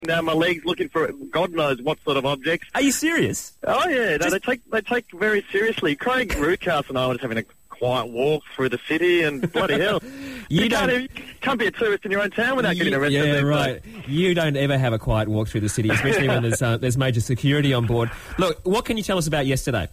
down my legs looking for God knows what sort of objects. Are you serious? Oh yeah, no, they take very seriously. Craig Rucast and I were just having a quiet walk through the city, and bloody hell, you can't be a tourist in your own town without getting arrested. Yeah, right. You don't ever have a quiet walk through the city, especially when there's major security on board. Look, what can you tell us about yesterday?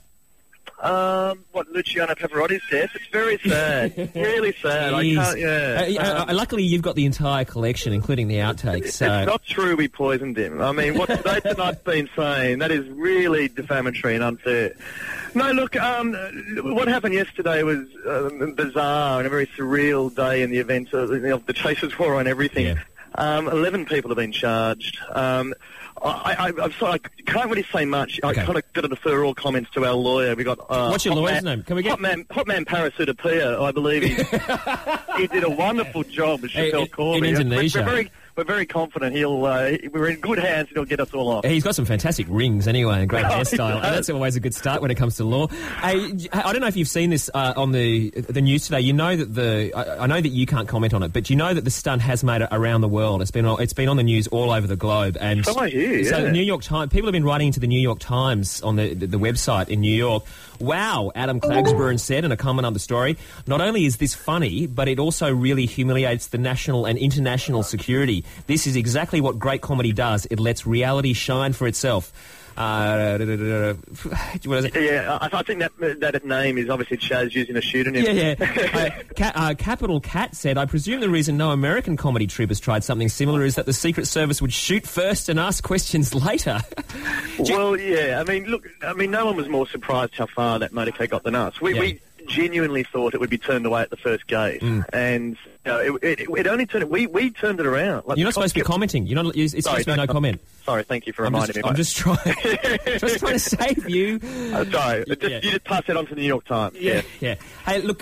What Luciano Pavarotti's death? It's very sad. Really sad. I can't, luckily, you've got the entire collection, including the outtakes. So. It's not true we poisoned him. I mean, what they've tonight's been saying, that is really defamatory and unfair. No, look, what happened yesterday was bizarre and a very surreal day in the event of the Chasers War and everything. Yeah. 11 people have been charged. I'm sorry, I can't really say much. Okay. I kind of got to defer all comments to our lawyer. We got what's your lawyer's name? Can we get Hotman Parasutapia? I believe he did a wonderful job as Chappelle Corby. In Indonesia. We're very confident we're in good hands and he'll get us all off. He's got some fantastic rings anyway and great hairstyle. And that's always a good start when it comes to law. I don't know if you've seen this on the news today. You know that I know that you can't comment on it, but you know that the stunt has made it around the world. It's been on the news all over the globe. And so I hear, So the New York Times, people have been writing into the New York Times on the website in New York. Wow, Adam Klagsburn said in a comment on the story, not only is this funny, but it also really humiliates the national and international security. This is exactly what great comedy does. It lets reality shine for itself. What is it? Yeah, I think that name is obviously Chaz using a pseudonym. Yeah. Capital Cat said, I presume the reason no American comedy troupe has tried something similar is that the Secret Service would shoot first and ask questions later. Well, yeah. I mean, no one was more surprised how far that motorcade got than us. We genuinely thought it would be turned away at the first gate, and it only turned. We turned it around. Like, you're not supposed to be commenting. It's supposed to be no comment. Sorry, thank you for reminding me. I'm just trying to save you. Sorry, you just pass that on to the New York Times. Yeah. Hey, look.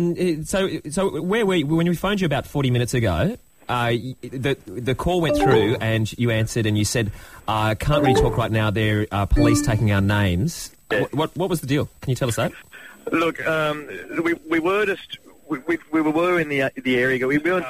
So where were you when we phoned you about 40 minutes ago? The call went through and you answered and you said, "I can't really talk right now. There are police taking our names." Yeah. What was the deal? Can you tell us that? Look, we were just we were in the area. We weren't.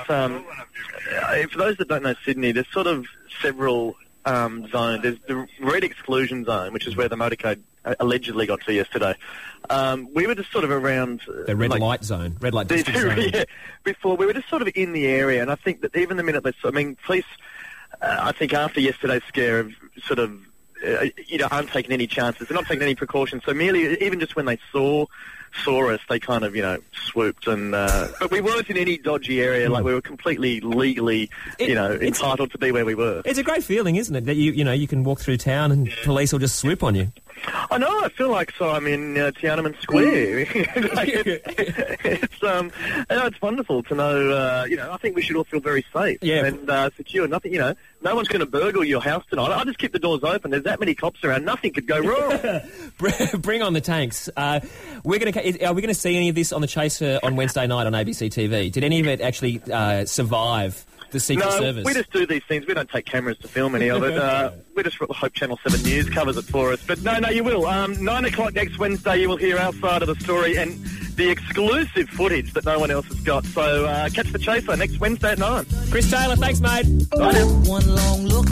For those that don't know Sydney, there's sort of several zones. There's the red exclusion zone, which is where the motorcade allegedly got to yesterday. We were just sort of around the red light zone, red light district zone. Yeah, before we were just sort of in the area, and I think that even the minute police, I think after yesterday's scare, have sort of. Aren't taking any chances. They're not taking any precautions. So merely, even just when they saw us, they kind of, swooped. And but we weren't in any dodgy area. Like, we were completely legally, entitled to be where we were. It's a great feeling, isn't it? That you can walk through town and police will just swoop on you. I know. I feel like I'm in Tiananmen Square. It's wonderful to know. I think we should all feel very safe and secure. Nothing. No one's going to burgle your house tonight. I just keep the doors open. There's that many cops around. Nothing could go wrong. Bring on the tanks. Are we going to see any of this on the Chase on Wednesday night on ABC TV? Did any of it actually survive the Secret Service? We just do these things. We don't take cameras to film any of it. We just hope Channel 7 News covers it for us. But no, you will. 9 o'clock next Wednesday, you will hear our side of the story and the exclusive footage that no one else has got. So catch the Chaser next Wednesday at 9. Chris Taylor, thanks, mate. Bye now. One long look.